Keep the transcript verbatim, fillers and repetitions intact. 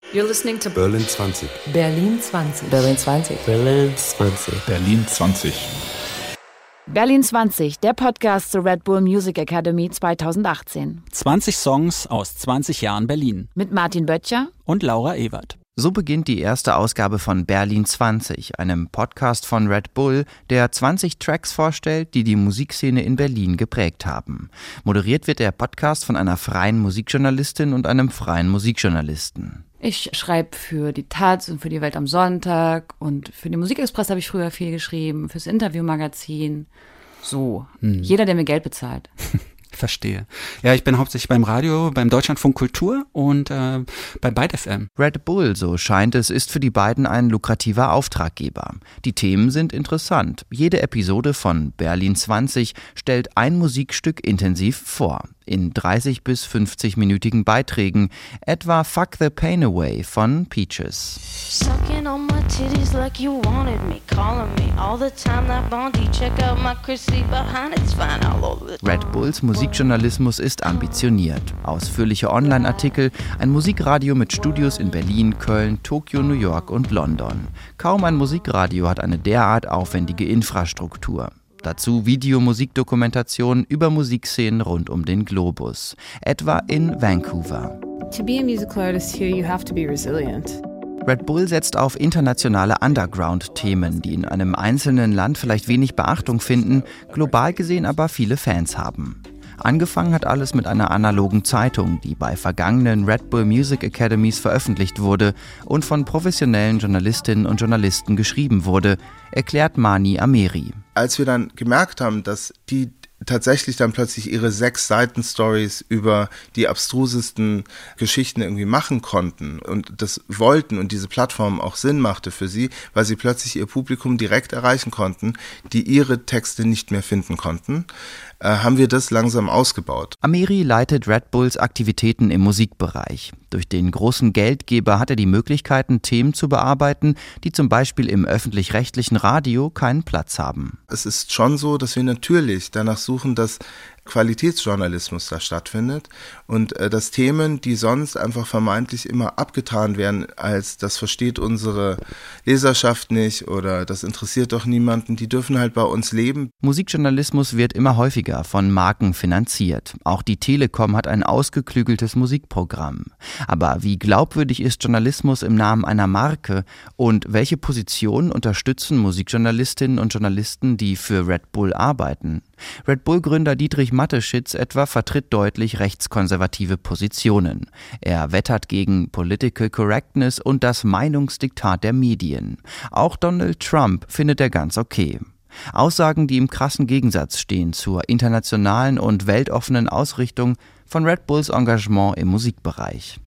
You're listening to Berlin zwanzig. Berlin zwanzig. Berlin zwanzig. Berlin zwanzig. Berlin zwanzig. Berlin zwanzig, der Podcast zur Red Bull Music Academy zweitausendachtzehn. zwanzig Songs aus zwanzig Jahren Berlin. Mit Martin Böttcher und Laura Ewert. So beginnt die erste Ausgabe von Berlin zwanzig, einem Podcast von Red Bull, der zwanzig Tracks vorstellt, die die Musikszene in Berlin geprägt haben. Moderiert wird der Podcast von einer freien Musikjournalistin und einem freien Musikjournalisten. Ich schreibe für die Taz und für die Welt am Sonntag und für den Musikexpress habe ich früher viel geschrieben, fürs Interviewmagazin. So, hm. Jeder, der mir Geld bezahlt. Verstehe. Ja, ich bin hauptsächlich beim Radio, beim Deutschlandfunk Kultur und äh, bei Byte F M. Red Bull, so scheint es, ist für die beiden ein lukrativer Auftraggeber. Die Themen sind interessant. Jede Episode von Berlin zwanzig stellt ein Musikstück intensiv vor. In dreißig bis fünfzig-minütigen Beiträgen, etwa Fuck the Pain Away von Peaches. Sucking on my titties like you wanted me, calling me all the time, that Bondi, check out my Chrissy behind, it's fine all over the Red Bulls Musikjournalismus ist ambitioniert. Ausführliche Online-Artikel, ein Musikradio mit Studios in Berlin, Köln, Tokio, New York und London. Kaum ein Musikradio hat eine derart aufwendige Infrastruktur. Dazu Video-Musikdokumentationen über Musikszenen rund um den Globus, etwa in Vancouver. To be a musical artist here, you have to be resilient. Red Bull setzt auf internationale Underground-Themen, die in einem einzelnen Land vielleicht wenig Beachtung finden, global gesehen aber viele Fans haben. Angefangen hat alles mit einer analogen Zeitung, die bei vergangenen Red Bull Music Academies veröffentlicht wurde und von professionellen Journalistinnen und Journalisten geschrieben wurde, erklärt Mani Ameri. Als wir dann gemerkt haben, dass die tatsächlich dann plötzlich ihre sechs Seiten Stories über die abstrusesten Geschichten irgendwie machen konnten und das wollten und diese Plattform auch Sinn machte für sie, weil sie plötzlich ihr Publikum direkt erreichen konnten, die ihre Texte nicht mehr finden konnten, äh, haben wir das langsam ausgebaut. Ameri leitet Red Bulls Aktivitäten im Musikbereich. Durch den großen Geldgeber hat er die Möglichkeiten, Themen zu bearbeiten, die zum Beispiel im öffentlich-rechtlichen Radio keinen Platz haben. Es ist schon so, dass wir natürlich danach suchen, dass Qualitätsjournalismus da stattfindet und äh, dass Themen, die sonst einfach vermeintlich immer abgetan werden, als das versteht unsere Leserschaft nicht oder das interessiert doch niemanden, die dürfen halt bei uns leben. Musikjournalismus wird immer häufiger von Marken finanziert. Auch die Telekom hat ein ausgeklügeltes Musikprogramm. Aber wie glaubwürdig ist Journalismus im Namen einer Marke und welche Positionen unterstützen Musikjournalistinnen und Journalisten, die für Red Bull arbeiten? Red Bull-Gründer Dietrich Mateschitz etwa vertritt deutlich rechtskonservative Positionen. Er wettert gegen Political Correctness und das Meinungsdiktat der Medien. Auch Donald Trump findet er ganz okay. Aussagen, die im krassen Gegensatz stehen zur internationalen und weltoffenen Ausrichtung von Red Bulls Engagement im Musikbereich.